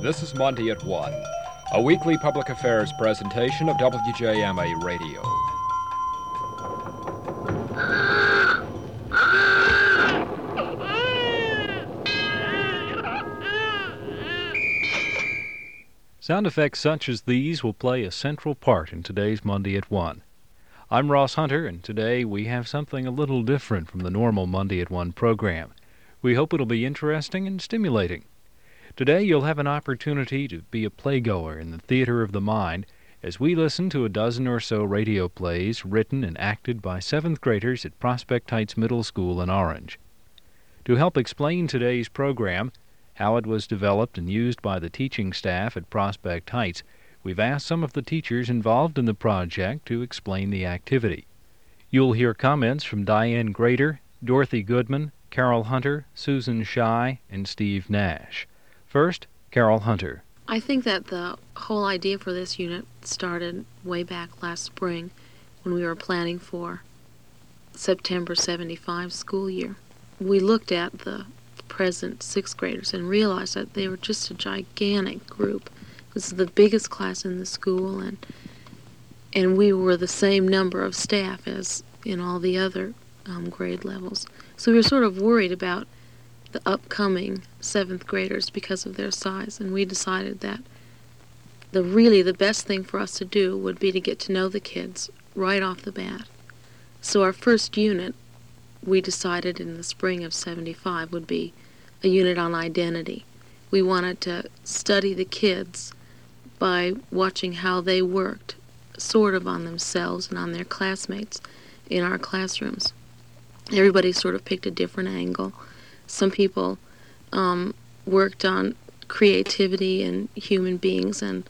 This is Monday at 1, a weekly public affairs presentation of WJMA Radio. Sound effects such as these will play a central part in today's Monday at 1. I'm Ross Hunter, and today we have something a little different from the normal Monday at 1 program. We hope it'll be interesting and stimulating. Today you'll have an opportunity to be a playgoer in the theater of the mind as we listen to a dozen or so radio plays written and acted by 7th graders at Prospect Heights Middle School in Orange. To help explain today's program, how it was developed and used by the teaching staff at Prospect Heights, we've asked some of the teachers involved in the project to explain the activity. You'll hear comments from Diane Grader, Dorothy Goodman, Carol Hunter, Susan Shy, and Steve Nash. First, Carol Hunter. I think that the whole idea for this unit started way back last spring when we were planning for September 75 school year. We looked at the present 6th graders and realized that they were just a gigantic group. This is the biggest class in the school, and we were the same number of staff as in all the other grade levels. So we were sort of worried about the upcoming 7th graders because of their size, and we decided that the best thing for us to do would be to get to know the kids right off the bat. So our first unit, we decided in the spring of 75, would be a unit on identity. We wanted to study the kids by watching how they worked sort of on themselves and on their classmates in our classrooms. Everybody sort of picked a different angle. Some people worked on creativity and human beings and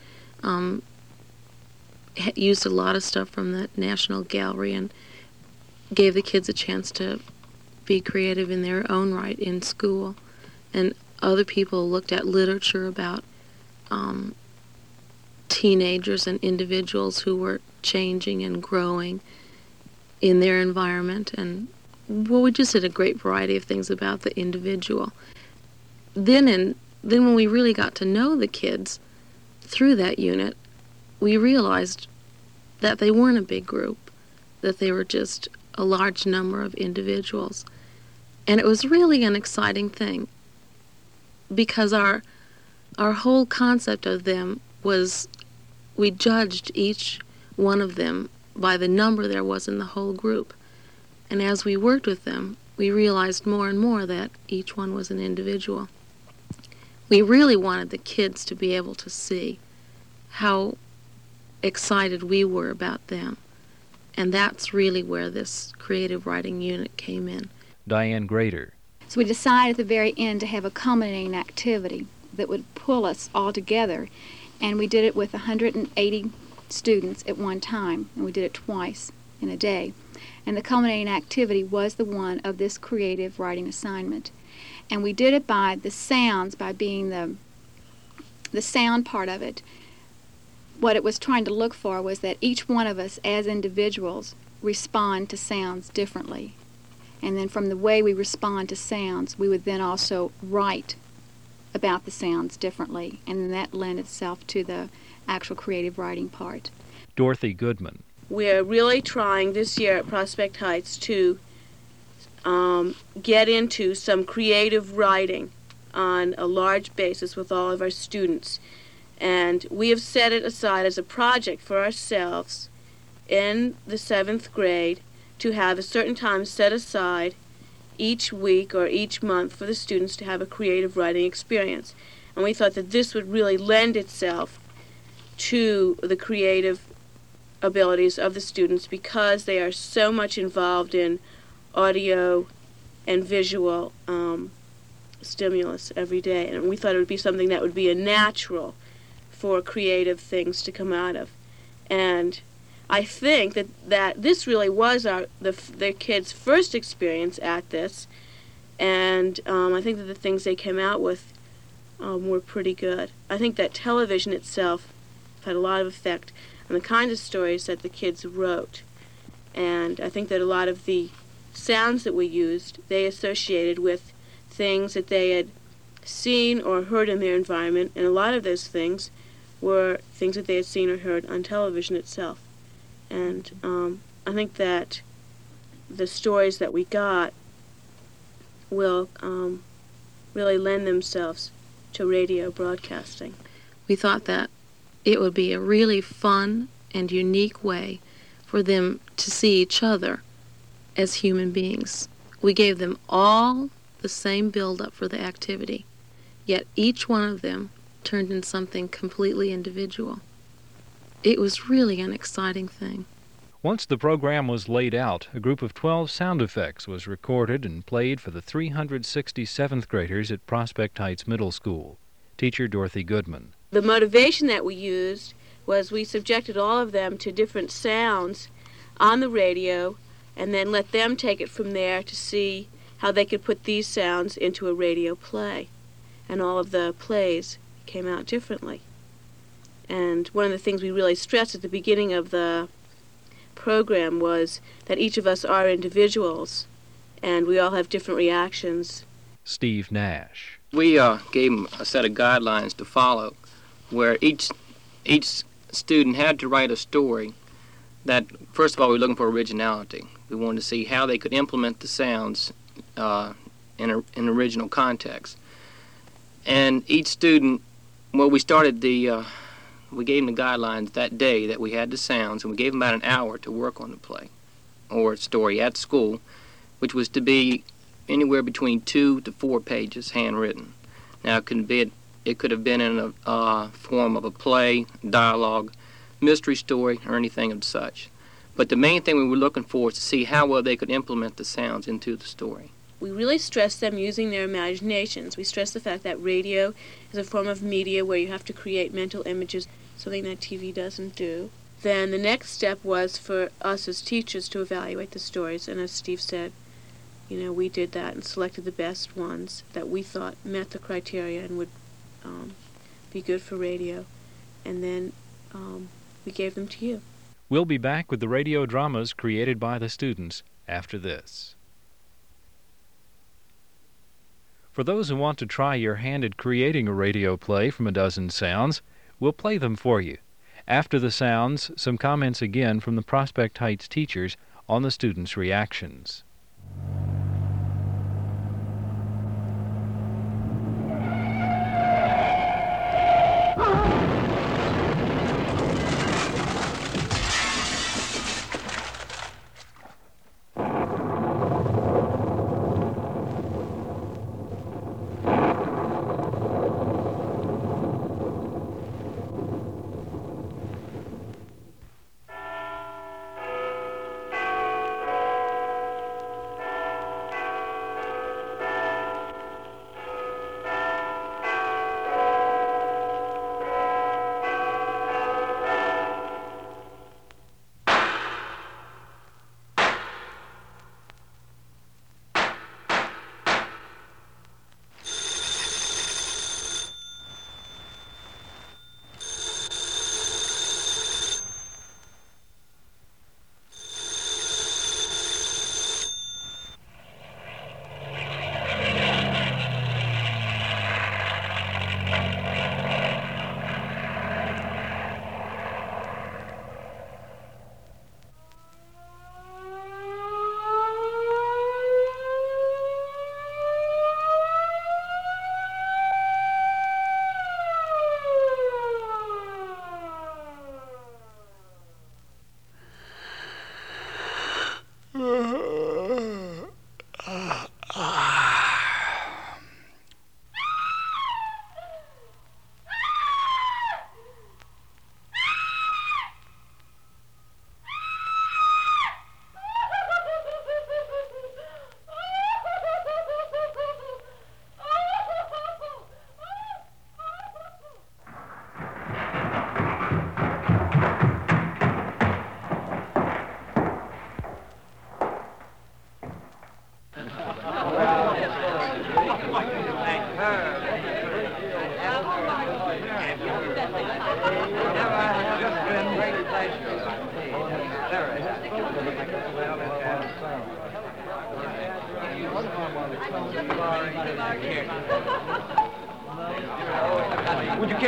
used a lot of stuff from the National Gallery and gave the kids a chance to be creative in their own right in school. And other people looked at literature about teenagers and individuals who were changing and growing in their environment. And well, we just did a great variety of things about the individual. Then when we really got to know the kids through that unit, we realized that they weren't a big group, that they were just a large number of individuals. And it was really an exciting thing because our whole concept of them was we judged each one of them by the number there was in the whole group. And as we worked with them, we realized more and more that each one was an individual. We really wanted the kids to be able to see how excited we were about them. And that's really where this creative writing unit came in. Diane Grader. So we decided at the very end to have a culminating activity that would pull us all together. And we did it with 180 students at one time, and we did it twice in a day. And the culminating activity was the one of this creative writing assignment. And we did it by the sounds, by being the sound part of it. What it was trying to look for was that each one of us as individuals respond to sounds differently. And then from the way we respond to sounds, we would then also write about the sounds differently. And then that lent itself to the actual creative writing part. Dorothy Goodman. We're really trying this year at Prospect Heights to get into some creative writing on a large basis with all of our students. And we have set it aside as a project for ourselves in the 7th grade to have a certain time set aside each week or each month for the students to have a creative writing experience. And we thought that this would really lend itself to the creative abilities of the students because they are so much involved in audio and visual stimulus every day. And we thought it would be something that would be a natural for creative things to come out of. And I think that this really was the kids' first experience at this, and I think that the things they came out with were pretty good. I think that television itself had a lot of effect on the kind of stories that the kids wrote, and I think that a lot of the sounds that we used, they associated with things that they had seen or heard in their environment, and a lot of those things were things that they had seen or heard on television itself. And I think that the stories that we got will really lend themselves to radio broadcasting. We thought that it would be a really fun and unique way for them to see each other as human beings. We gave them all the same build-up for the activity, yet each one of them turned in something completely individual. It was really an exciting thing. Once the program was laid out, a group of 12 sound effects was recorded and played for the 367th graders at Prospect Heights Middle School. Teacher Dorothy Goodman. The motivation that we used was we subjected all of them to different sounds on the radio and then let them take it from there to see how they could put these sounds into a radio play. And all of the plays came out differently. And one of the things we really stressed at the beginning of the program was that each of us are individuals and we all have different reactions. Steve Nash. We gave them a set of guidelines to follow where each student had to write a story that, first of all, we were looking for originality. We wanted to see how they could implement the sounds in original context. And each student, well, we gave them the guidelines that day that we had the sounds, and we gave them about an hour to work on the play or story at school, which was to be anywhere between 2 to 4 pages handwritten. Now, it could have been in a form of a play, dialogue, mystery story, or anything of such. But the main thing we were looking for is to see how well they could implement the sounds into the story. We really stressed them using their imaginations. We stressed the fact that radio is a form of media where you have to create mental images, something that TV doesn't do. Then the next step was for us as teachers to evaluate the stories, and as Steve said, we did that and selected the best ones that we thought met the criteria and would be good for radio, and then we gave them to you. We'll be back with the radio dramas created by the students after this. For those who want to try your hand at creating a radio play from a dozen sounds, we'll play them for you. After the sounds, some comments again from the Prospect Heights teachers on the students' reactions.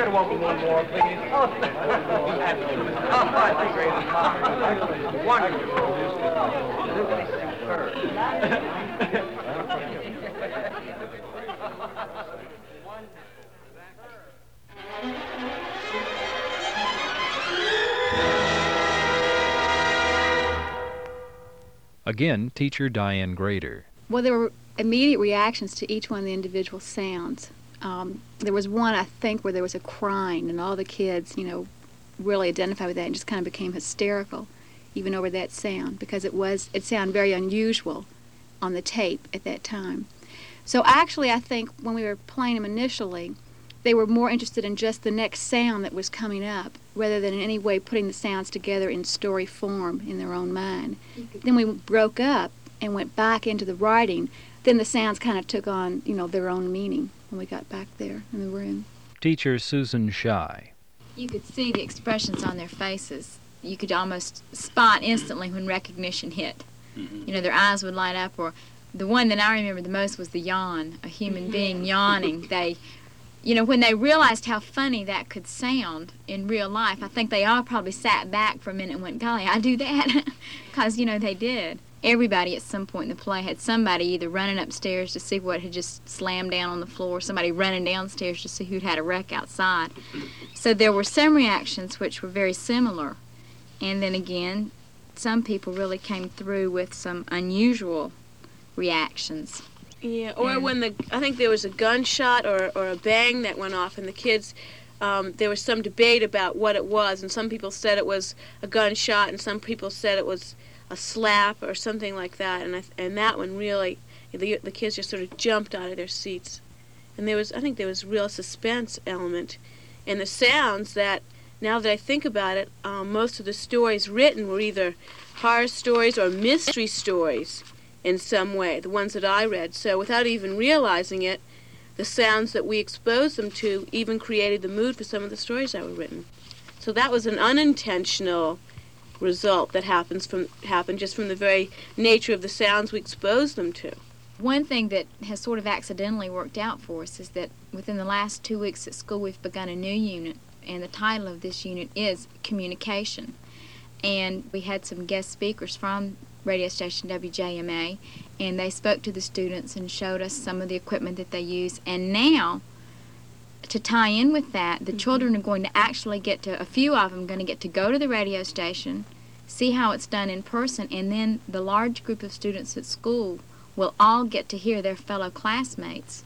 welcome one more, please. Oh, that's great. Wonderful. Again, teacher Diane Grader. Well, there were immediate reactions to each one of the individual sounds. There was one, I think, where there was a crying, and all the kids, really identified with that and just kind of became hysterical, even over that sound, because it sounded very unusual on the tape at that time. So actually, I think when we were playing them initially, they were more interested in just the next sound that was coming up, rather than in any way putting the sounds together in story form in their own mind. Then we broke up and went back into the writing. Then the sounds kind of took on, their own meaning when we got back there in the room. Teacher Susan Shy. You could see the expressions on their faces. You could almost spot instantly when recognition hit. Mm-hmm. Their eyes would light up, or the one that I remember the most was the yawn, a human being yawning. They, when they realized how funny that could sound in real life, I think they all probably sat back for a minute and went, golly, I do that, because, they did. Everybody at some point in the play had somebody either running upstairs to see what had just slammed down on the floor, somebody running downstairs to see who'd had a wreck outside. So there were some reactions which were very similar. And then again, some people really came through with some unusual reactions. Yeah, or when I think there was a gunshot or a bang that went off, and the kids, there was some debate about what it was, and some people said it was a gunshot, and some people said it was a slap or something like that, and that one really, the kids just sort of jumped out of their seats, and I think there was real suspense element, and the sounds that, now that I think about it, most of the stories written were either horror stories or mystery stories in some way, the ones that I read. So without even realizing it, the sounds that we exposed them to even created the mood for some of the stories that were written. So that was an unintentional result that happened just from the very nature of the sounds we exposed them to. One thing that has sort of accidentally worked out for us is that within the last 2 weeks at school we've begun a new unit, and the title of this unit is Communication. And we had some guest speakers from radio station WJMA, and they spoke to the students and showed us some of the equipment that they use. And now, to tie in with that, the children are going to actually a few of them are going to get to go to the radio station, see how it's done in person, and then the large group of students at school will all get to hear their fellow classmates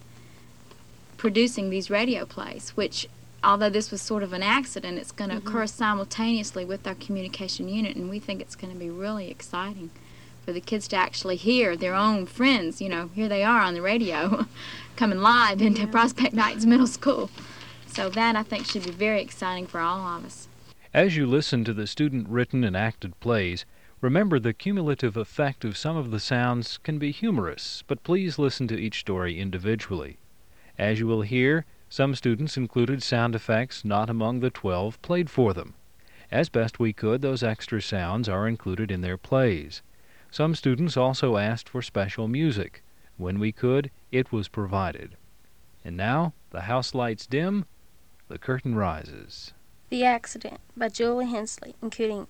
producing these radio plays, which, although this was sort of an accident, it's going to occur simultaneously with our communication unit, and we think it's going to be really exciting for the kids to actually hear their own friends, here they are on the radio, coming live into Prospect Heights Middle School. So that, I think, should be very exciting for all of us. As you listen to the student-written and acted plays, remember the cumulative effect of some of the sounds can be humorous, but please listen to each story individually. As you will hear, some students included sound effects not among the 12 played for them. As best we could, those extra sounds are included in their plays. Some students also asked for special music. When we could, it was provided. And now, the house lights dim, the curtain rises. The Accident by Julie Hensley, including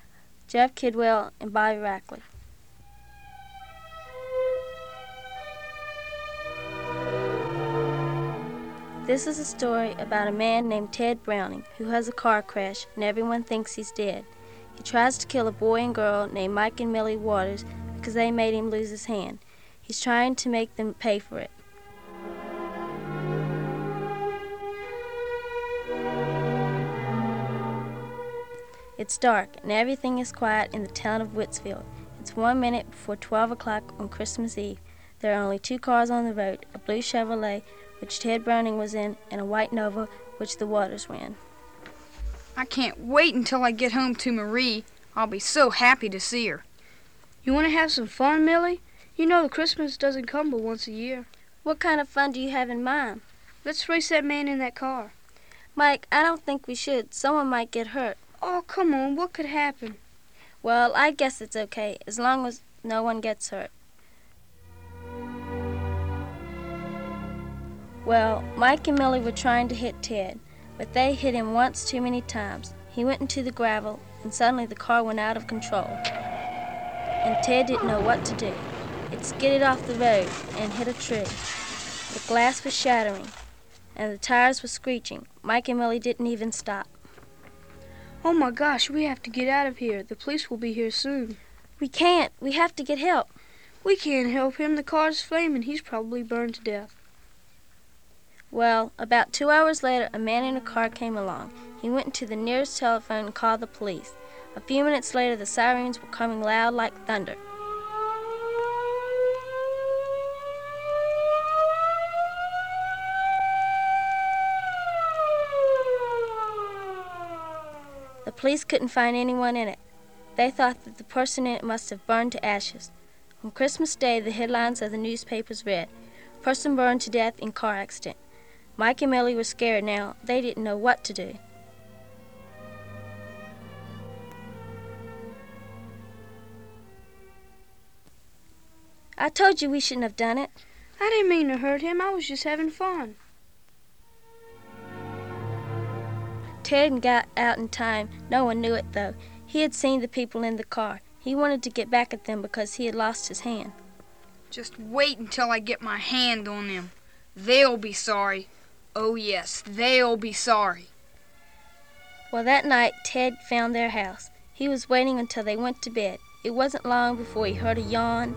Jeff Kidwell and Bobby Rackley. This is a story about a man named Ted Browning who has a car crash and everyone thinks he's dead. He tries to kill a boy and girl named Mike and Millie Waters because they made him lose his hand. He's trying to make them pay for it. It's dark and everything is quiet in the town of Wittsfield. It's 1 minute before 12 o'clock on Christmas Eve. There are only 2 cars on the road, a blue Chevrolet, which Ted Browning was in, and a white Nova, which the Waters ran. I can't wait until I get home to Marie. I'll be so happy to see her. You want to have some fun, Millie? You know the Christmas doesn't come but once a year. What kind of fun do you have in mind? Let's race that man in that car. Mike, I don't think we should. Someone might get hurt. Oh, come on. What could happen? Well, I guess it's okay, as long as no one gets hurt. Well, Mike and Millie were trying to hit Ted, but they hit him once too many times. He went into the gravel, and suddenly the car went out of control, and Ted didn't know what to do. It skidded off the road and hit a tree. The glass was shattering, and the tires were screeching. Mike and Millie didn't even stop. Oh my gosh, we have to get out of here. The police will be here soon. We can't. We have to get help. We can't help him. The car's flaming. He's probably burned to death. Well, about 2 hours later, a man in a car came along. He went to the nearest telephone and called the police. A few minutes later, the sirens were coming loud like thunder. The police couldn't find anyone in it. They thought that the person in it must have burned to ashes. On Christmas Day, the headlines of the newspapers read, "Person burned to death in car accident." Mike and Millie were scared now. They didn't know what to do. I told you we shouldn't have done it. I didn't mean to hurt him. I was just having fun. Ted got out in time. No one knew it, though. He had seen the people in the car. He wanted to get back at them because he had lost his hand. Just wait until I get my hand on them. They'll be sorry. Oh, yes, they'll be sorry. Well, that night, Ted found their house. He was waiting until they went to bed. It wasn't long before he heard a yawn,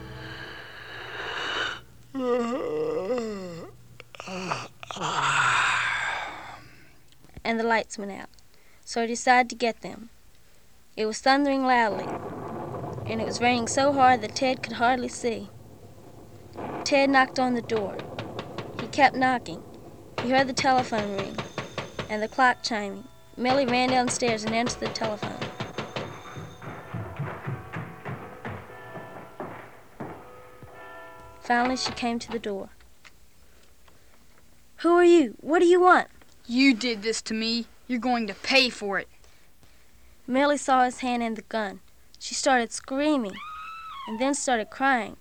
and the lights went out. So he decided to get them. It was thundering loudly, and it was raining so hard that Ted could hardly see. Ted knocked on the door. He kept knocking. He heard the telephone ring and the clock chiming. Millie ran downstairs and answered the telephone. Finally, she came to the door. "Who are you? What do you want?" You did this to me. You're going to pay for it. Millie saw his hand in the gun. She started screaming and then started crying.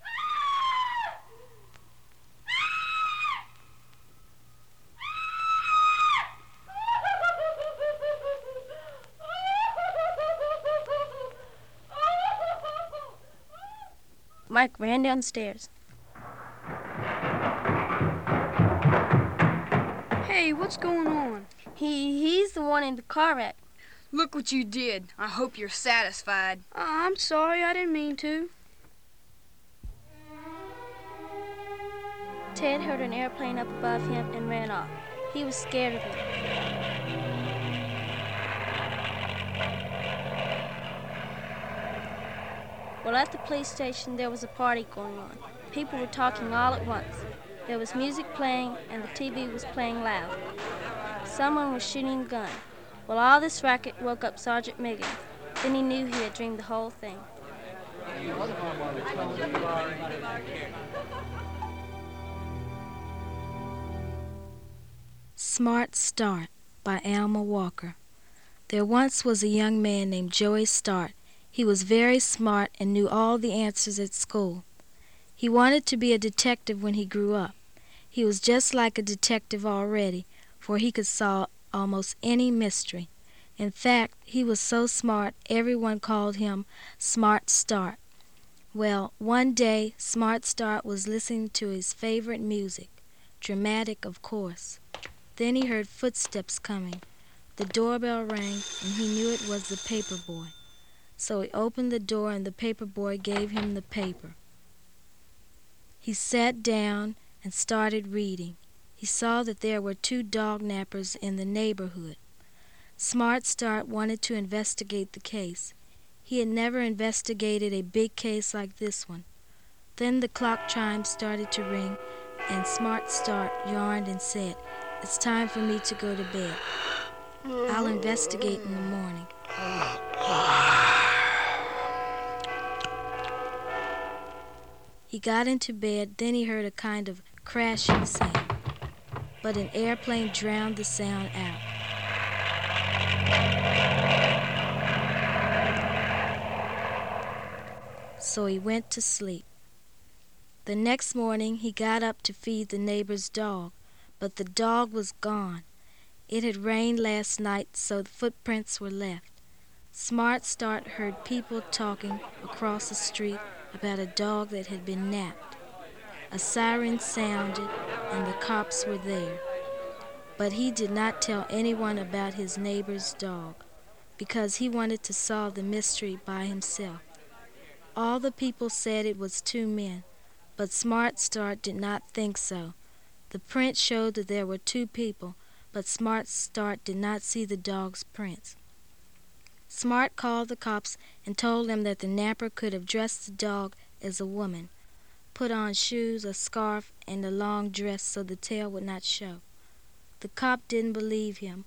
Mike ran downstairs. Hey, what's going on? He's the one in the car wreck. Look what you did. I hope you're satisfied. I'm sorry, I didn't mean to. Ted heard an airplane up above him and ran off. He was scared of it. Well, at the police station, there was a party going on. People were talking all at once. There was music playing, and the TV was playing loud. Someone was shooting a gun. Well, all this racket woke up Sergeant Miggins. Then he knew he had dreamed the whole thing. Smart Start by Alma Walker. There once was a young man named Joey Start. He was very smart and knew all the answers at school. He wanted to be a detective when he grew up. He was just like a detective already, for he could solve almost any mystery. In fact, he was so smart everyone called him Smart Start. Well, one day Smart Start was listening to his favorite music, dramatic of course. Then he heard footsteps coming. The doorbell rang, and he knew it was the paper boy. So he opened the door, and the paper boy gave him the paper. He sat down and started reading. He saw that there were 2 dog nappers in the neighborhood. Smart Start wanted to investigate the case. He had never investigated a big case like this one. Then the clock chimes started to ring, and Smart Start yawned and said, "It's time for me to go to bed. I'll investigate in the morning." He got into bed, then he heard a kind of crashing sound, but an airplane drowned the sound out. So he went to sleep. The next morning he got up to feed the neighbor's dog, but the dog was gone. It had rained last night, so the footprints were left. Smart Start heard people talking across the street about a dog that had been napped. A siren sounded, and the cops were there. But he did not tell anyone about his neighbor's dog, because he wanted to solve the mystery by himself. All the people said it was 2 men, but Smart Start did not think so. The print showed that there were 2 people, but Smart Start did not see the dog's prints. Smart called the cops and told them that the napper could have dressed the dog as a woman, put on shoes, a scarf, and a long dress so the tail would not show. The cop didn't believe him,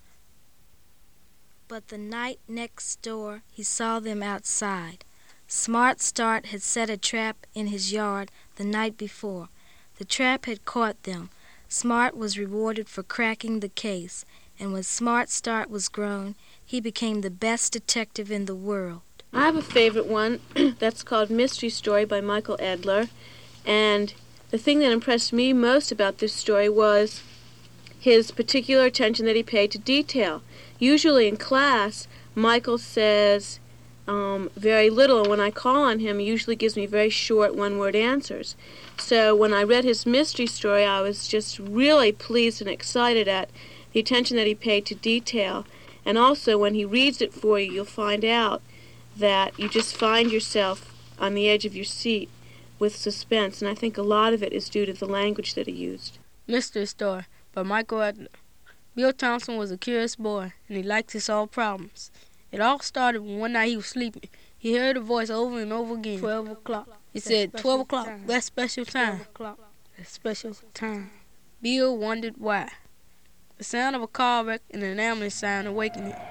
but the night next door he saw them outside. Smart Start had set a trap in his yard the night before. The trap had caught them. Smart was rewarded for cracking the case, and when Smart Start was grown, he became the best detective in the world. I have a favorite one that's called Mystery Story by Michael Edler, and the thing that impressed me most about this story was his particular attention that he paid to detail. Usually in class, Michael says very little, and when I call on him, he usually gives me very short one-word answers. So when I read his mystery story, I was just really pleased and excited at the attention that he paid to detail. And also, when he reads it for you, you'll find out that you just find yourself on the edge of your seat with suspense, and I think a lot of it is due to the language that he used. Mystery Story by Michael Edler. Bill Thompson was a curious boy, and he liked to solve problems. It all started when one night he was sleeping. He heard a voice over and over again. 12 o'clock. He said, 12 o'clock, that's special time. 12 o'clock, that's special time. Bill wondered why. The sound of a car wreck and an ambulance sound awakened him.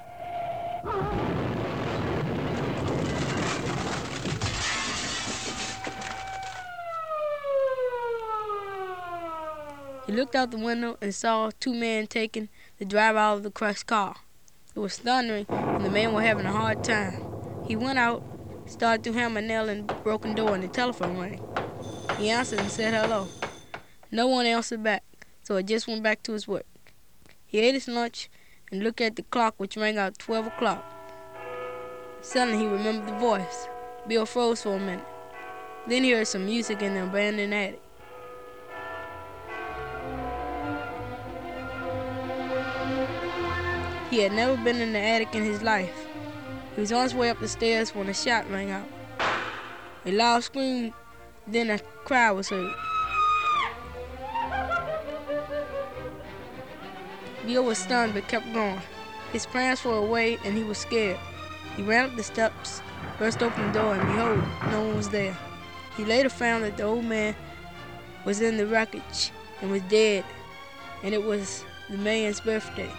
He looked out the window and saw 2 men taking the driver out of the crushed car. It was thundering, and the men were having a hard time. He went out, started to hammer a nail in the broken door, and the telephone rang. He answered and said hello. No one answered back, so he just went back to his work. He ate his lunch and looked at the clock, which rang out 12 o'clock. Suddenly he remembered the voice. Bill froze for a minute. Then he heard some music in the abandoned attic. He had never been in the attic in his life. He was on his way up the stairs when a shot rang out. A loud scream, then a cry was heard. Bill was stunned but kept going. His parents were away and he was scared. He ran up the steps, burst open the door, and behold, no one was there. He later found that the old man was in the wreckage and was dead, and it was the man's birthday.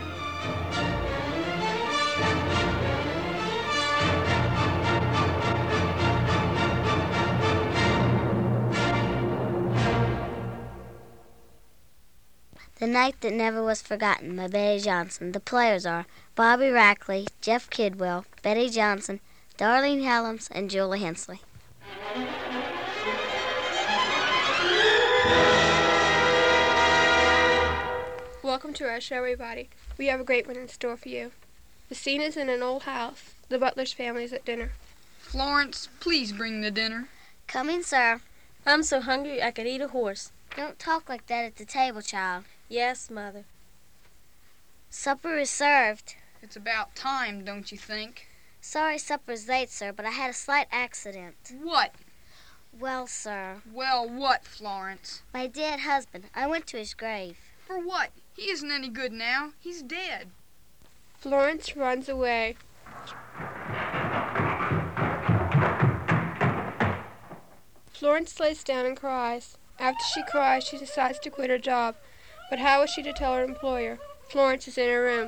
The Night That Never Was Forgotten by Betty Johnson. The players are Bobby Rackley, Jeff Kidwell, Betty Johnson, Darlene Helms, and Julie Hensley. Welcome to our show, everybody. We have a great one in store for you. The scene is in an old house. The Butler's family is at dinner. Florence, please bring the dinner. Coming, sir. I'm so hungry I could eat a horse. Don't talk like that at the table, child. Yes, Mother. Supper is served. It's about time, don't you think? Sorry supper's late, sir, but I had a slight accident. What? Well, sir. Well, what, Florence? My dead husband. I went to his grave. For what? He isn't any good now. He's dead. Florence runs away. Florence lays down and cries. After she cries, she decides to quit her job. But how is she to tell her employer? Florence is in her room.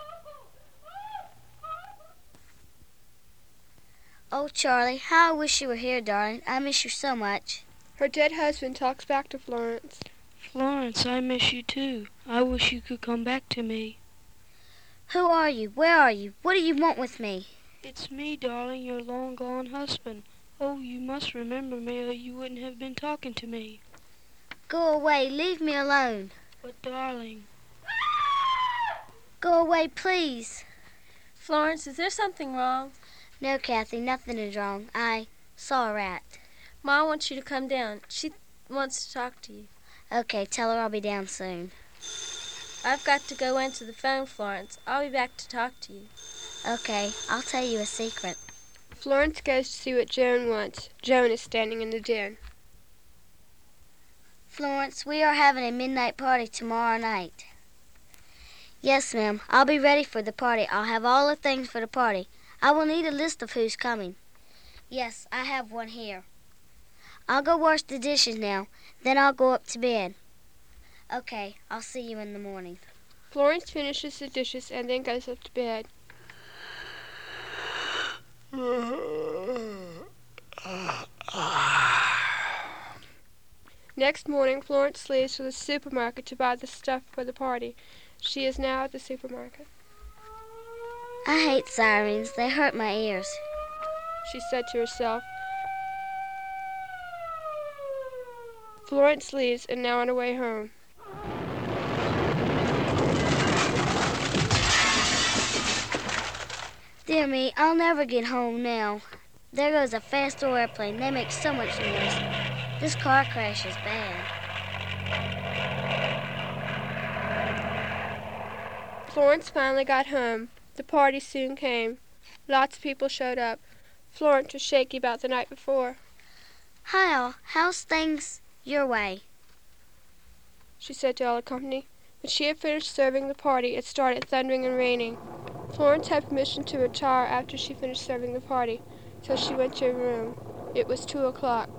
Oh, Charlie, how I wish you were here, darling. I miss you so much. Her dead husband talks back to Florence. Florence, I miss you too. I wish you could come back to me. Who are you? Where are you? What do you want with me? It's me, darling, your long-gone husband. Oh, you must remember me or you wouldn't have been talking to me. Go away. Leave me alone. But, darling... Go away, please. Florence, is there something wrong? No, Kathy, nothing is wrong. I saw a rat. Ma wants you to come down. She wants to talk to you. Okay, tell her I'll be down soon. I've got to go answer the phone, Florence. I'll be back to talk to you. Okay, I'll tell you a secret. Florence goes to see what Joan wants. Joan is standing in the den. Florence, we are having a midnight party tomorrow night. Yes, ma'am. I'll be ready for the party. I'll have all the things for the party. I will need a list of who's coming. Yes, I have one here. I'll go wash the dishes now. Then I'll go up to bed. Okay, I'll see you in the morning. Florence finishes the dishes and then goes up to bed. Next morning, Florence leaves for the supermarket to buy the stuff for the party. She is now at the supermarket. I hate sirens. They hurt my ears, she said to herself. Florence leaves and now on her way home. Dear me, I'll never get home now. There goes a fast airplane. They make so much noise. This car crash is bad. Florence finally got home. The party soon came. Lots of people showed up. Florence was shaky about the night before. Hi all, how's things your way? She said to all the company. When she had finished serving the party, it started thundering and raining. Florence had permission to retire after she finished serving the party, so she went to her room. It was 2 o'clock.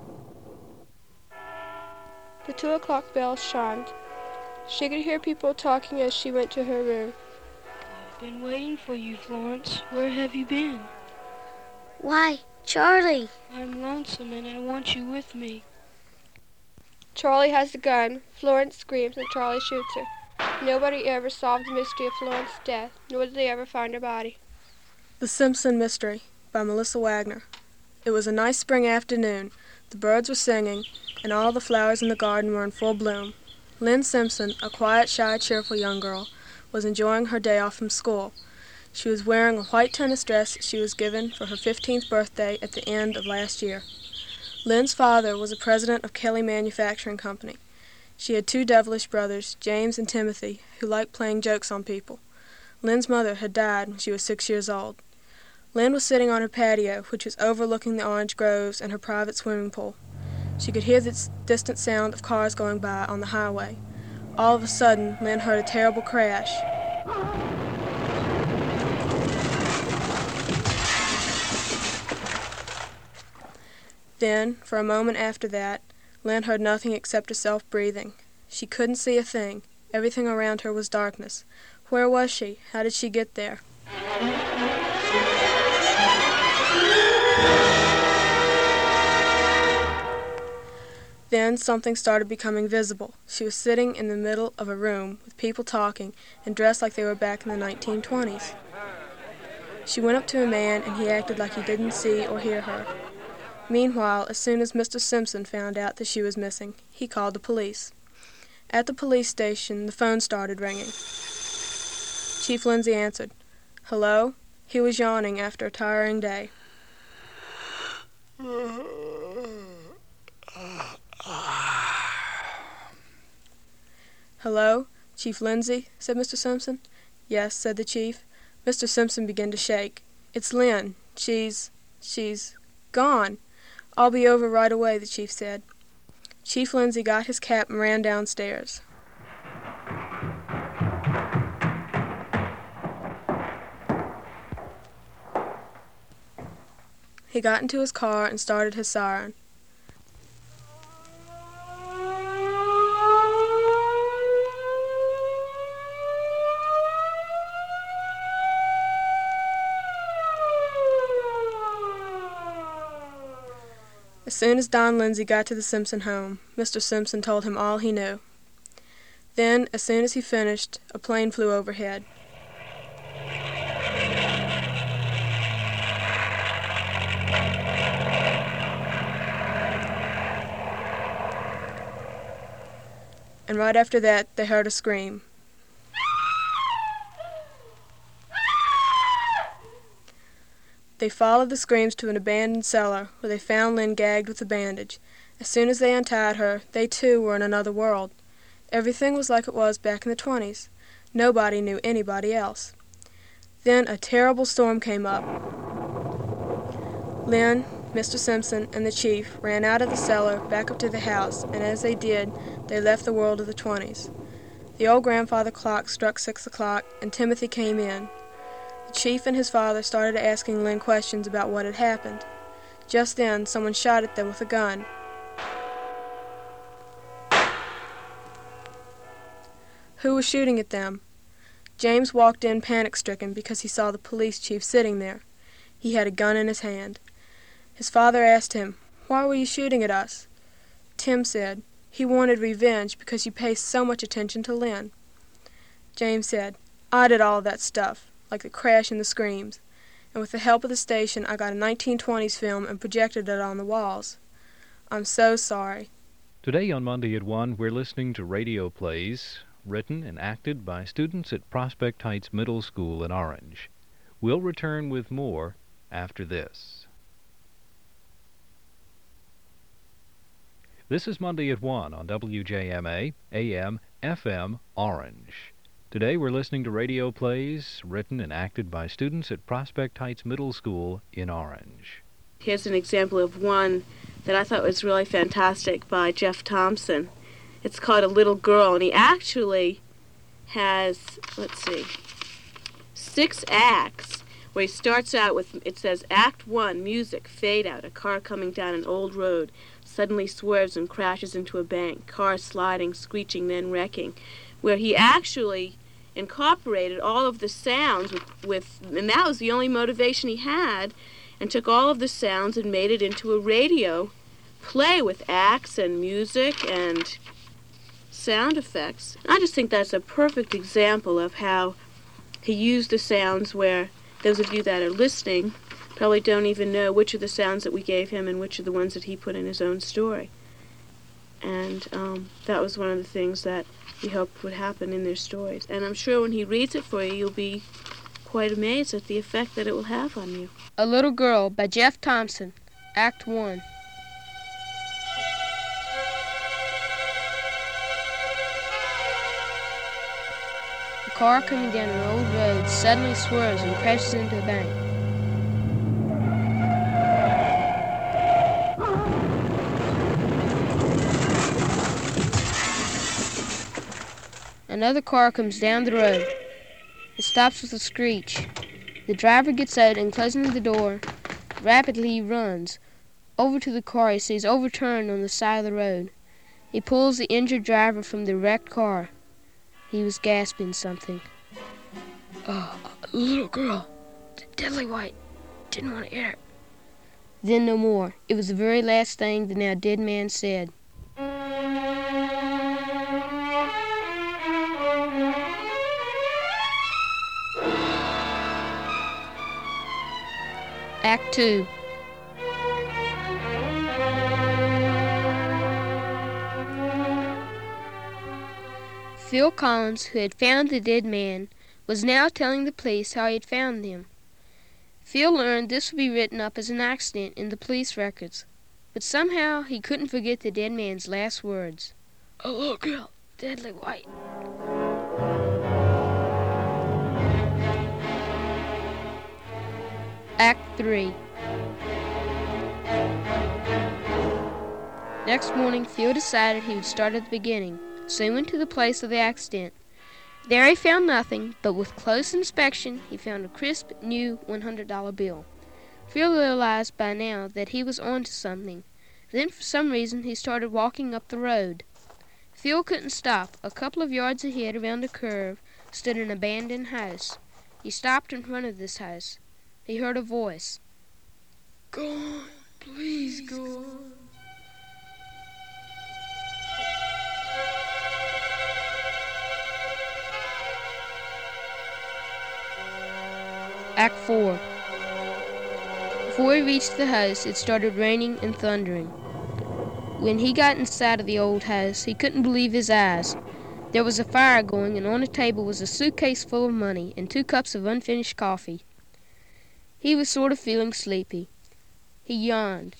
The 2 o'clock bell chimed. She could hear people talking as she went to her room. I've been waiting for you, Florence. Where have you been? Why, Charlie. I'm lonesome and I want you with me. Charlie has a gun. Florence screams and Charlie shoots her. Nobody ever solved the mystery of Florence's death, nor did they ever find her body. The Simpson Mystery by Melissa Wagner. It was a nice spring afternoon. The birds were singing, and all the flowers in the garden were in full bloom. Lynn Simpson, a quiet, shy, cheerful young girl, was enjoying her day off from school. She was wearing a white tennis dress she was given for her 15th birthday at the end of last year. Lynn's father was a president of Kelly Manufacturing Company. She had 2 devilish brothers, James and Timothy, who liked playing jokes on people. Lynn's mother had died when she was 6 years old. Lynn was sitting on her patio, which was overlooking the orange groves and her private swimming pool. She could hear the distant sound of cars going by on the highway. All of a sudden, Lynn heard a terrible crash. Then, for a moment after that, Lynn heard nothing except herself breathing. She couldn't see a thing. Everything around her was darkness. Where was she? How did she get there? Then something started becoming visible. She was sitting in the middle of a room with people talking and dressed like they were back in the 1920s. She went up to a man and he acted like he didn't see or hear her. Meanwhile, as soon as Mr. Simpson found out that she was missing, he called the police. At the police station, the phone started ringing. Chief Lindsay answered. Hello? He was yawning after a tiring day. Hello? Chief Lindsay, said Mr. Simpson. Yes, said the chief. Mr. Simpson began to shake. It's Lynn. She's gone. I'll be over right away, the chief said. Chief Lindsay got his cap and ran downstairs. He got into his car and started his siren. As soon as Don Lindsay got to the Simpson home, Mr. Simpson told him all he knew. Then, as soon as he finished, a plane flew overhead. And right after that, they heard a scream. They followed the screams to an abandoned cellar, where they found Lynn gagged with a bandage. As soon as they untied her, they too were in another world. Everything was like it was back in the 20s. Nobody knew anybody else. Then a terrible storm came up. Lynn, Mr. Simpson, and the chief ran out of the cellar back up to the house, and as they did, they left the world of the 20s. The old grandfather clock struck 6 o'clock, and Timothy came in. The chief and his father started asking Lynn questions about what had happened. Just then, someone shot at them with a gun. Who was shooting at them? James walked in panic-stricken because he saw the police chief sitting there. He had a gun in his hand. His father asked him, "Why were you shooting at us?" Tim said, "He wanted revenge because you pay so much attention to Lynn." James said, "I did all of that stuff, like the crash and the screams, and with the help of the station I got a 1920s film and projected it on the walls. I'm so sorry." Today on Monday at 1, we're listening to radio plays written and acted by students at Prospect Heights Middle School in Orange. We'll return with more after this. This is Monday at 1 on WJMA, AM, FM, Orange. Today we're listening to radio plays written and acted by students at Prospect Heights Middle School in Orange. Here's an example of one that I thought was really fantastic by Jeff Thompson. It's called A Little Girl, and he actually has, 6 acts, where he starts out with, it says, Act 1, music, fade out, a car coming down an old road, suddenly swerves and crashes into a bank, car sliding, screeching, then wrecking, where he actually incorporated all of the sounds with and that was the only motivation he had, and took all of the sounds and made it into a radio play with acts and music and sound effects. I just think that's a perfect example of how he used the sounds where those of you that are listening probably don't even know which are the sounds that we gave him and which are the ones that he put in his own story. And that was one of the things that we hoped would happen in their stories. And I'm sure when he reads it for you, you'll be quite amazed at the effect that it will have on you. A Little Girl by Jeff Thompson, Act 1. A car coming down an old road suddenly swerves and crashes into a bank. Another car comes down the road. It stops with a screech. The driver gets out and closing the door, rapidly he runs. Over to the car he sees overturned on the side of the road. He pulls the injured driver from the wrecked car. He was gasping something. A little girl, deadly white, didn't want to hear it. Then no more. It was the very last thing the now dead man said. Act 2. Phil Collins, who had found the dead man, was now telling the police how he had found them. Phil learned this would be written up as an accident in the police records, but somehow he couldn't forget the dead man's last words. A little girl, deadly white. Act 3. Next morning, Phil decided he would start at the beginning, so he went to the place of the accident. There he found nothing, but with close inspection, he found a crisp, new $100 bill. Phil realized by now that he was on to something. Then, for some reason, he started walking up the road. Phil couldn't stop. A couple of yards ahead, around a curve, stood an abandoned house. He stopped in front of this house. He heard a voice. Go on, please go on. Act 4. Before he reached the house, it started raining and thundering. When he got inside of the old house, he couldn't believe his eyes. There was a fire going, and on the table was a suitcase full of money and 2 cups of unfinished coffee. He was sort of feeling sleepy. He yawned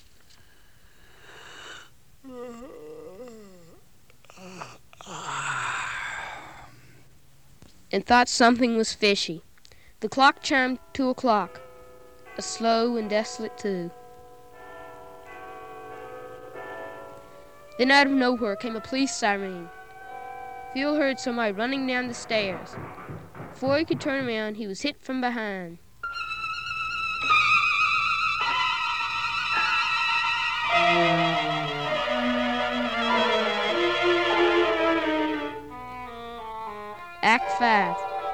and thought something was fishy. The clock chimed 2 o'clock, a slow and desolate 2. Then out of nowhere came a police siren. Phil heard somebody running down the stairs. Before he could turn around, he was hit from behind. Act 5.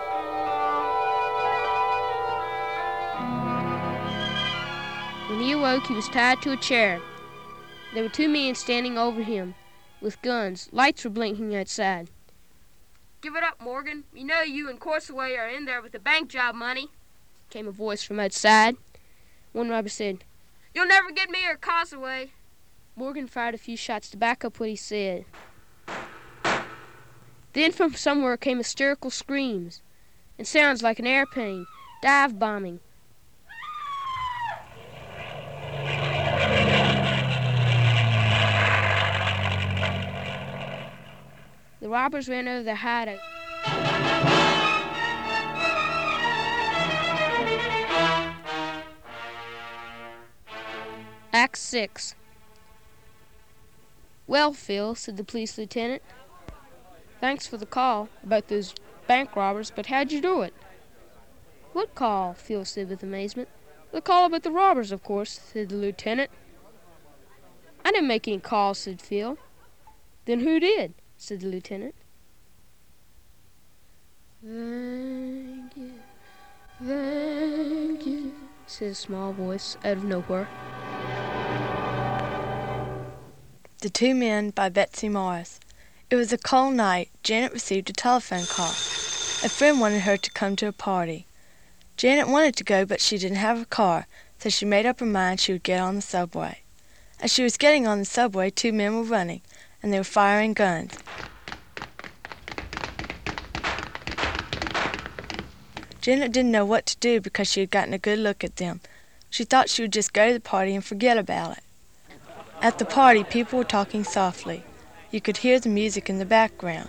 When he awoke, he was tied to a chair. There were 2 men standing over him with guns. Lights were blinking outside. Give it up, Morgan. You know you and Coursaway are in there with the bank job money, came a voice from outside. One robber said, You'll never get me or Coursaway. Morgan fired a few shots to back up what he said. Then from somewhere came hysterical screams and sounds like an airplane dive bombing. The robbers ran over their hideout. Act 6. Well, Phil, said the police lieutenant, thanks for the call about those bank robbers, but how'd you do it? What call? Phil said with amazement. The call about the robbers, of course, said the lieutenant. I didn't make any calls, said Phil. Then who did? Said the lieutenant. Thank you, said a small voice out of nowhere. The Two Men by Betsy Morris. It was a cold night. Janet received a telephone call. A friend wanted her to come to a party. Janet wanted to go, but she didn't have a car, so she made up her mind she would get on the subway. As she was getting on the subway, 2 men were running, and they were firing guns. Janet didn't know what to do because she had gotten a good look at them. She thought she would just go to the party and forget about it. At the party, people were talking softly. You could hear the music in the background.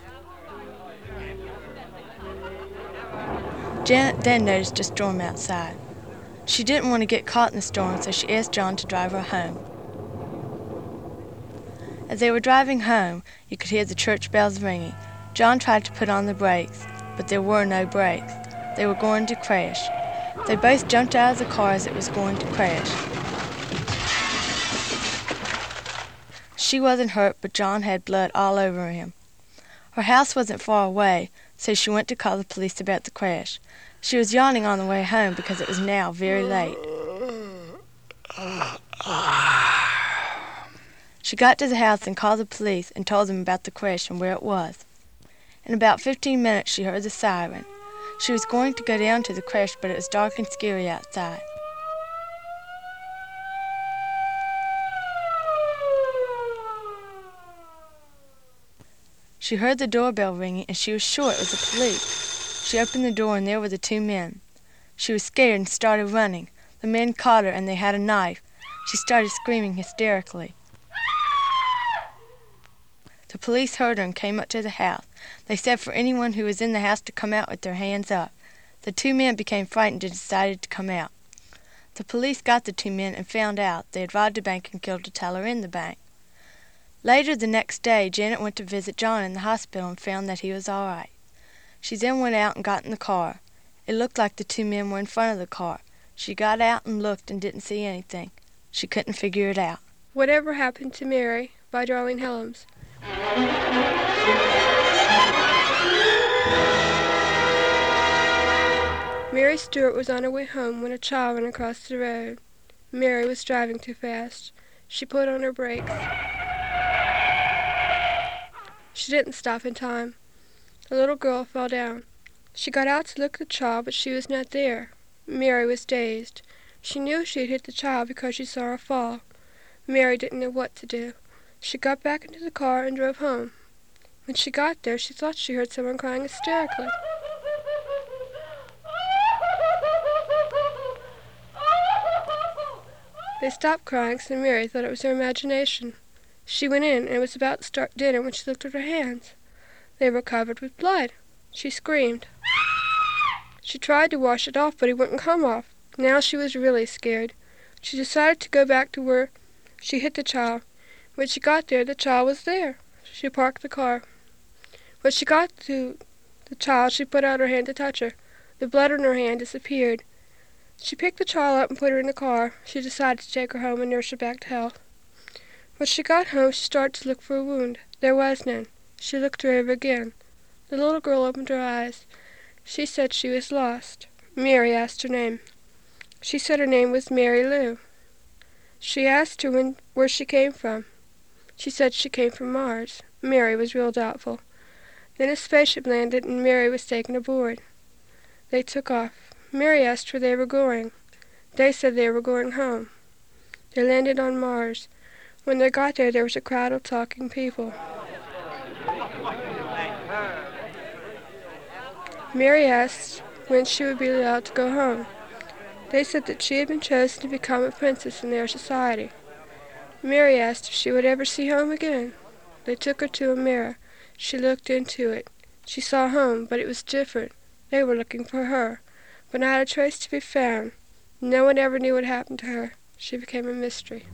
Janet then noticed a storm outside. She didn't want to get caught in the storm, so she asked John to drive her home. As they were driving home, you could hear the church bells ringing. John tried to put on the brakes, but there were no brakes. They were going to crash. They both jumped out of the car as it was going to crash. She wasn't hurt, but John had blood all over him. Her house wasn't far away, so she went to call the police about the crash. She was yawning on the way home because it was now very late. She got to the house and called the police and told them about the crash and where it was. In about 15 minutes, she heard the siren. She was going to go down to the crash, but it was dark and scary outside. She heard the doorbell ringing, and she was sure it was the police. She opened the door, and there were the 2 men. She was scared and started running. The men caught her, and they had a knife. She started screaming hysterically. The police heard her and came up to the house. They said for anyone who was in the house to come out with their hands up. The 2 men became frightened and decided to come out. The police got the 2 men and found out they had robbed a bank and killed a teller in the bank. Later the next day, Janet went to visit John in the hospital and found that he was all right. She then went out and got in the car. It looked like the 2 men were in front of the car. She got out and looked and didn't see anything. She couldn't figure it out. Whatever Happened to Mary by Darlene Helms. Mary Stewart was on her way home when a child ran across the road. Mary was driving too fast. She put on her brakes. She didn't stop in time. The little girl fell down. She got out to look at the child, but she was not there. Mary was dazed. She knew she had hit the child because she saw her fall. Mary didn't know what to do. She got back into the car and drove home. When she got there, she thought she heard someone crying hysterically. They stopped crying, so Mary thought it was her imagination. She went in and was about to start dinner when she looked at her hands. They were covered with blood. She screamed. She tried to wash it off, but it wouldn't come off. Now she was really scared. She decided to go back to where she hit the child. When she got there, the child was there. She parked the car. When she got to the child, she put out her hand to touch her. The blood on her hand disappeared. She picked the child up and put her in the car. She decided to take her home and nurse her back to health. When she got home, she started to look for a wound. There was none. She looked her over again. The little girl opened her eyes. She said she was lost. Mary asked her name. She said her name was Mary Lou. She asked her where she came from. She said she came from Mars. Mary was real doubtful. Then a spaceship landed and Mary was taken aboard. They took off. Mary asked where they were going. They said they were going home. They landed on Mars. When they got there was a crowd of talking people. Mary asked when she would be allowed to go home. They said that she had been chosen to become a princess in their society. Mary asked if she would ever see home again. They took her to a mirror. She looked into it. She saw home, but it was different. They were looking for her, but not a trace to be found. No one ever knew what happened to her. She became a mystery.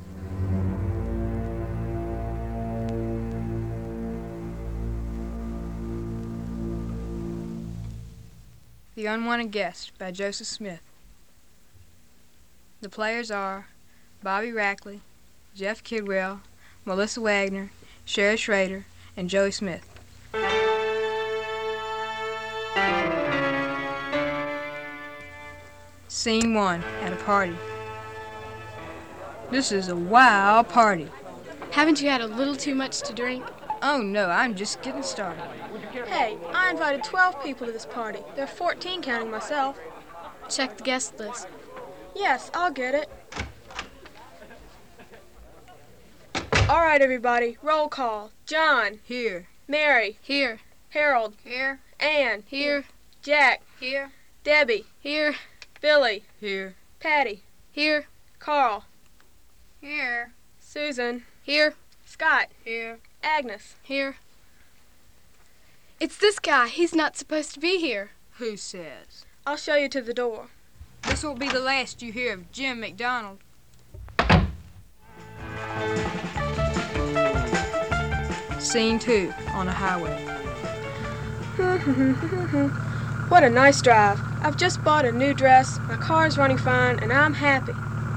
The Unwanted Guest by Joseph Smith. The players are Bobby Rackley, Jeff Kidwell, Melissa Wagner, Sherry Schrader, and Joey Smith. Scene 1, at a party. This is a wild party. Haven't you had a little too much to drink? Oh no, I'm just getting started. Hey, I invited 12 people to this party. There are 14 counting myself. Check the guest list. Yes, I'll get it. All right, everybody, roll call. John. Here. Mary. Here. Harold. Here. Ann. Here. Jack. Here. Debbie. Here. Billy. Here. Patty. Here. Carl. Here. Susan. Here. Scott. Here. Agnes. Here. It's this guy. He's not supposed to be here. Who says? I'll show you to the door. This will be the last you hear of Jim McDonald. Scene 2, on a highway. What a nice drive. I've just bought a new dress, my car's running fine, and I'm happy.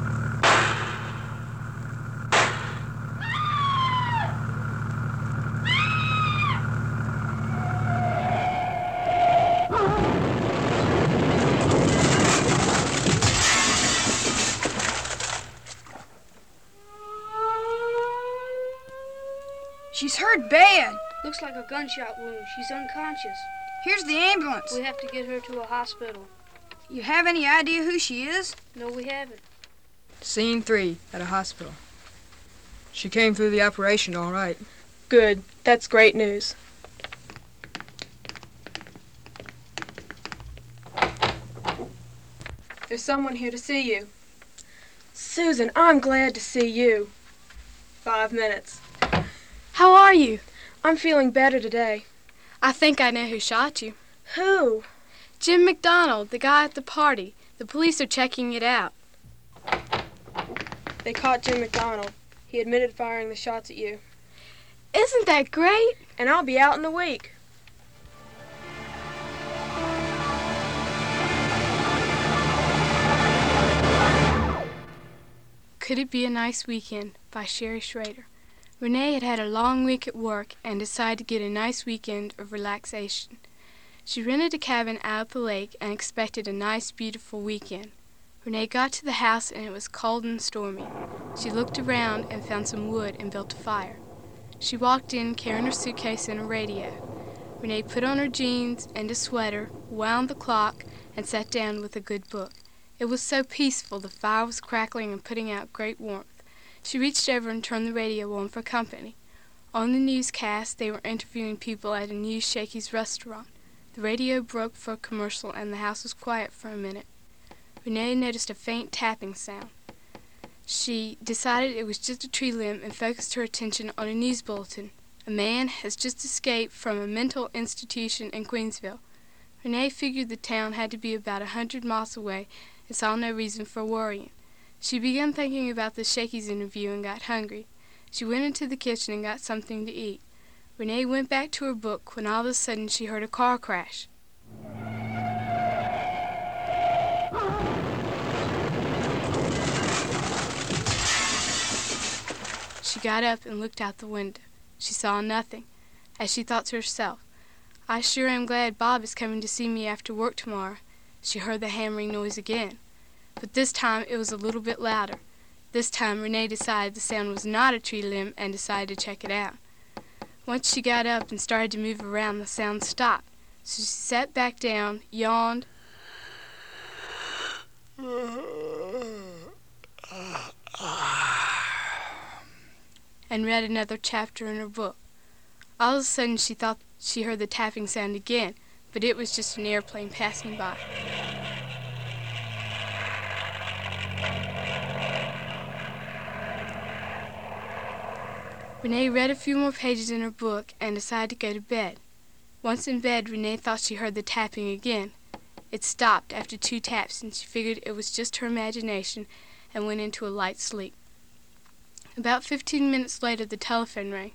She's hurt bad. Looks like a gunshot wound. She's unconscious. Here's the ambulance. We have to get her to a hospital. You have any idea who she is? No, we haven't. Scene 3, at a hospital. She came through the operation all right. Good. That's great news. There's someone here to see you. Susan, I'm glad to see you. 5 minutes. How are you? I'm feeling better today. I think I know who shot you. Who? Jim McDonald, the guy at the party. The police are checking it out. They caught Jim McDonald. He admitted firing the shots at you. Isn't that great? And I'll be out in a week. Could It Be a Nice Weekend by Sherry Schrader. Renee had had a long week at work and decided to get a nice weekend of relaxation. She rented a cabin out at the lake and expected a nice, beautiful weekend. Renee got to the house and it was cold and stormy. She looked around and found some wood and built a fire. She walked in carrying her suitcase and a radio. Renee put on her jeans and a sweater, wound the clock, and sat down with a good book. It was so peaceful, the fire was crackling and putting out great warmth. She reached over and turned the radio on for company. On the newscast, they were interviewing people at a new Shakey's restaurant. The radio broke for a commercial and the house was quiet for a minute. Renee noticed a faint tapping sound. She decided it was just a tree limb and focused her attention on a news bulletin. A man has just escaped from a mental institution in Queensville. Renee figured the town had to be about 100 miles away and saw no reason for worrying. She began thinking about the Shakey's interview and got hungry. She went into the kitchen and got something to eat. Renee went back to her book when all of a sudden she heard a car crash. She got up and looked out the window. She saw nothing. As she thought to herself, "I sure am glad Bob is coming to see me after work tomorrow." She heard the hammering noise again, but this time it was a little bit louder. This time Renee decided the sound was not a tree limb and decided to check it out. Once she got up and started to move around, the sound stopped. So she sat back down, yawned, and read another chapter in her book. All of a sudden she thought she heard the tapping sound again, but it was just an airplane passing by. Renee read a few more pages in her book and decided to go to bed. Once in bed, Renee thought she heard the tapping again. It stopped after 2 taps, and she figured it was just her imagination and went into a light sleep. About 15 minutes later, the telephone rang.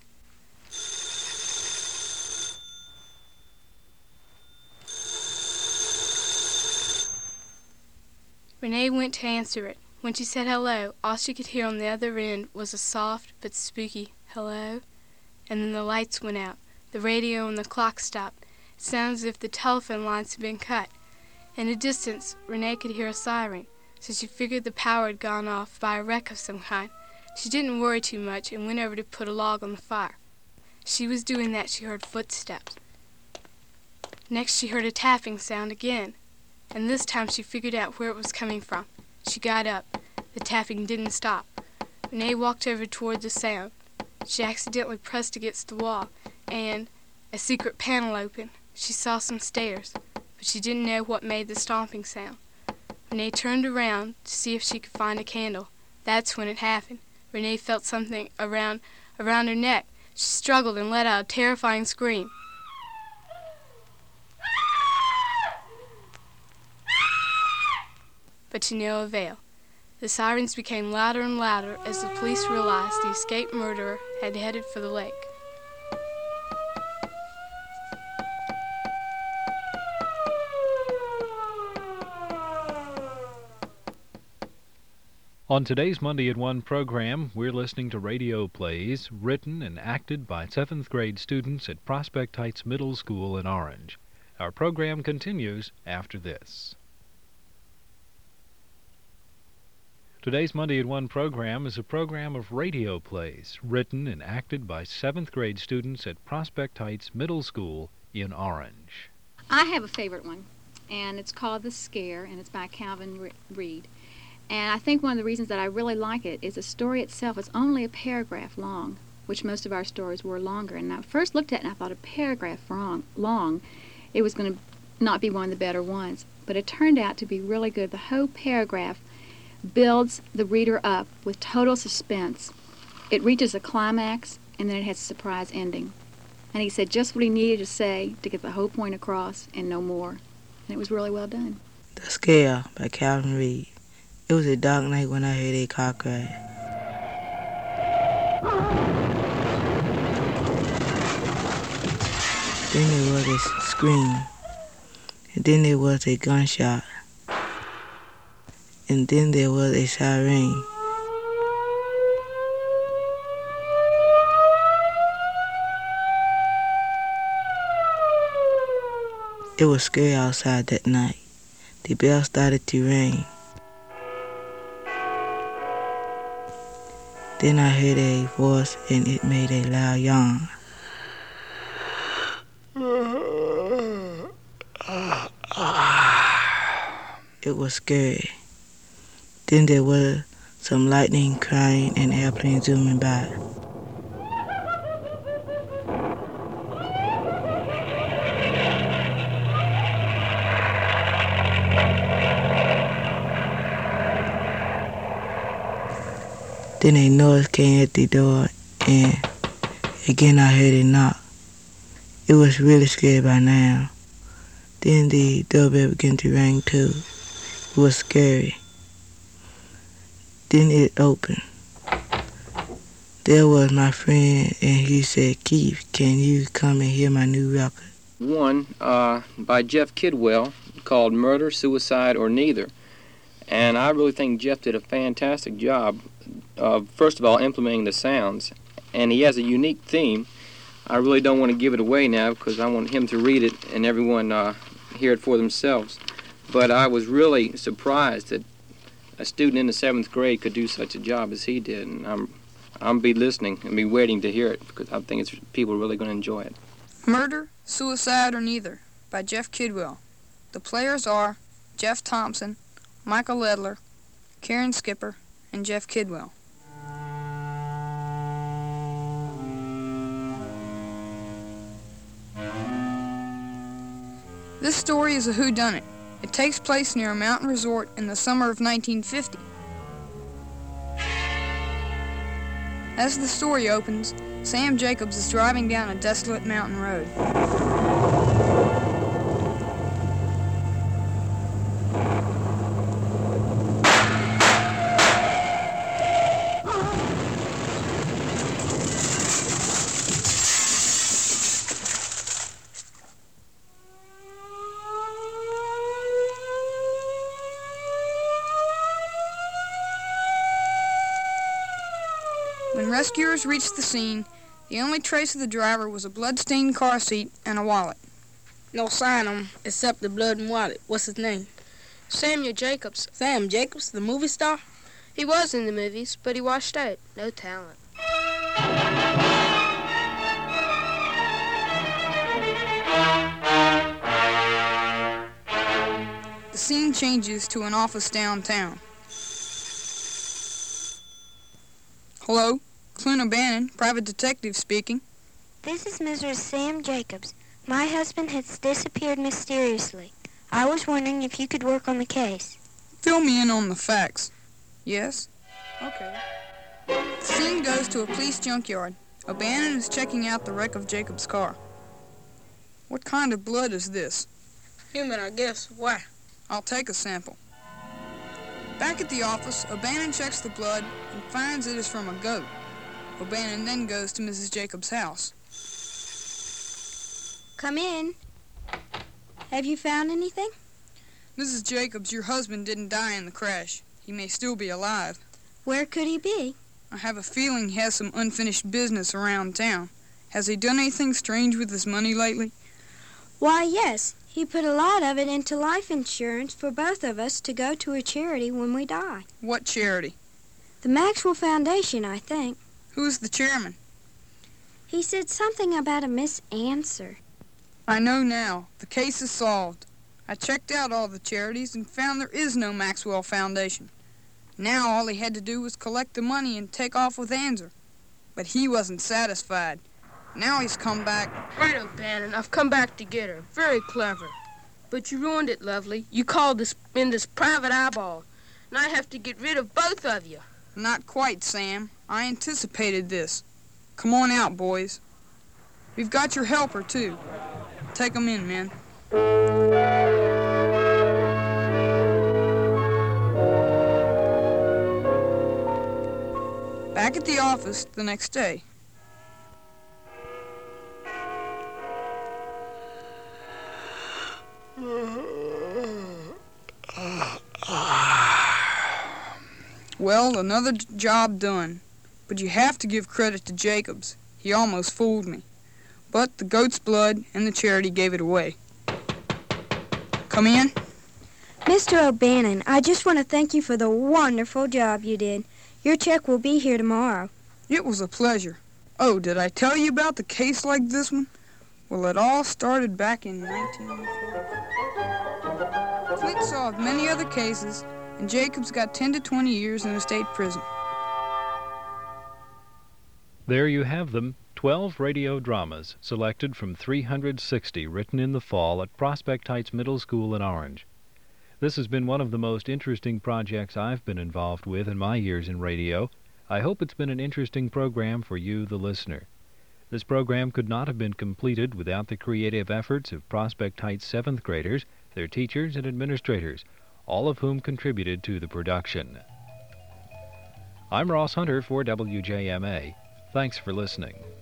Renee went to answer it. When she said hello, all she could hear on the other end was a soft but spooky hello, and then the lights went out. The radio and the clock stopped. It sounded as if the telephone lines had been cut. In the distance, Renee could hear a siren, so she figured the power had gone off by a wreck of some kind. She didn't worry too much and went over to put a log on the fire. She was doing that, she heard footsteps. Next, she heard a tapping sound again, and this time she figured out where it was coming from. She got up. The tapping didn't stop. Renee walked over toward the sound. She accidentally pressed against the wall, and a secret panel opened. She saw some stairs, but she didn't know what made the stomping sound. Renee turned around to see if she could find a candle. That's when it happened. Renee felt something around her neck. She struggled and let out a terrifying scream. But to no avail. The sirens became louder and louder as the police realized the escaped murderer had headed for the lake. On today's Monday at 1 program, we're listening to radio plays written and acted by 7th grade students at Prospect Heights Middle School in Orange. Our program continues after this. Today's Monday at 1 program is a program of radio plays written and acted by 7th grade students at Prospect Heights Middle School in Orange. I have a favorite one, and it's called The Scare, and it's by Calvin Reed. And I think one of the reasons that I really like it is the story itself is only a paragraph long, which most of our stories were longer. And I first looked at it and I thought a paragraph long, it was going to not be one of the better ones. But it turned out to be really good. The whole paragraph builds the reader up with total suspense. It reaches a climax, and then it has a surprise ending. And he said just what he needed to say to get the whole point across and no more. And it was really well done. The Scare by Calvin Reed. It was a dark night when I heard a car crash. Then there was a scream, and then there was a gunshot, and then there was a siren. It was scary outside that night. The bell started to ring. Then I heard a voice, and it made a loud yawn. It was scary. Then there was some lightning crying and airplanes zooming by. Then a noise came at the door, and again I heard a knock. It was really scary by now. Then the doorbell began to ring too. It was scary. Then it opened. There was my friend, and he said, "Keith, can you come and hear my new record?" One by Jeff Kidwell called Murder, Suicide, or Neither. And I really think Jeff did a fantastic job of, first of all, implementing the sounds. And he has a unique theme. I really don't want to give it away now because I want him to read it and everyone hear it for themselves. But I was really surprised that a student in the 7th grade could do such a job as he did. And I'm be listening and be waiting to hear it because I think people are really going to enjoy it. Murder, Suicide, or Neither by Jeff Kidwell. The players are Jeff Thompson, Michael Ledler, Karen Skipper, and Jeff Kidwell. This story is a whodunit. It takes place near a mountain resort in the summer of 1950. As the story opens, Sam Jacobs is driving down a desolate mountain road. When rescuers reached the scene, the only trace of the driver was a blood-stained car seat and a wallet. No sign of him except the blood and wallet. What's his name? Samuel Jacobs. Sam Jacobs, the movie star? He was in the movies, but he washed out. No talent. The scene changes to an office downtown. Hello? Clint O'Bannon, private detective speaking. This is Mrs. Sam Jacobs. My husband has disappeared mysteriously. I was wondering if you could work on the case. Fill me in on the facts. Yes? Okay. The scene goes to a police junkyard. O'Bannon is checking out the wreck of Jacobs' car. What kind of blood is this? Human, I guess. Why? I'll take a sample. Back at the office, O'Bannon checks the blood and finds it is from a goat. O'Bannon then goes to Mrs. Jacobs' house. Come in. Have you found anything? Mrs. Jacobs, your husband didn't die in the crash. He may still be alive. Where could he be? I have a feeling he has some unfinished business around town. Has he done anything strange with his money lately? Why, yes. He put a lot of it into life insurance for both of us to go to a charity when we die. What charity? The Maxwell Foundation, I think. Who's the chairman? He said something about a misanswer. I know now. The case is solved. I checked out all the charities and found there is no Maxwell Foundation. Now all he had to do was collect the money and take off with Anser. But he wasn't satisfied. Now he's come back. Right, O'Bannon. I've come back to get her. Very clever. But you ruined it, Lovely. You called this in this private eyeball. And I have to get rid of both of you. Not quite, Sam. I anticipated this. Come on out, boys. We've got your helper, too. Take 'em in, men. Back at the office the next day. Well, another job done. But you have to give credit to Jacobs. He almost fooled me. But the goat's blood and the charity gave it away. Come in. Mr. O'Bannon, I just want to thank you for the wonderful job you did. Your check will be here tomorrow. It was a pleasure. Oh, did I tell you about the case like this one? Well, it all started back in 1904. Flint solved many other cases, and Jacobs got 10 to 20 years in a state prison. There you have them, 12 radio dramas selected from 360 written in the fall at Prospect Heights Middle School in Orange. This has been one of the most interesting projects I've been involved with in my years in radio. I hope it's been an interesting program for you, the listener. This program could not have been completed without the creative efforts of Prospect Heights 7th graders, their teachers and administrators, all of whom contributed to the production. I'm Ross Hunter for WJMA. Thanks for listening.